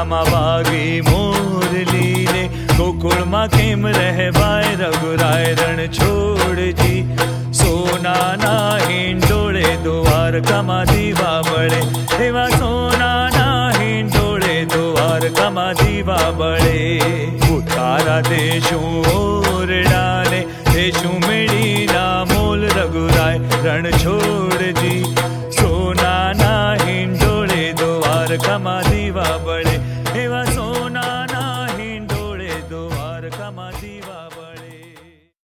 આમાં વાગી મોરલી રે, ગોકુળમાં કેમ રહેવાય રઘુરાય રણ છોડજી. સોનાના હિંડોળે દ્વારકામાં દીવા બળે, એવા સોનાના હિંડોળે દ્વારકામાં દીવા બળે. ઉતારા દેશું ઓરડાને, દેશું મેળીના મોલ રઘુરાય રણ છોડજી.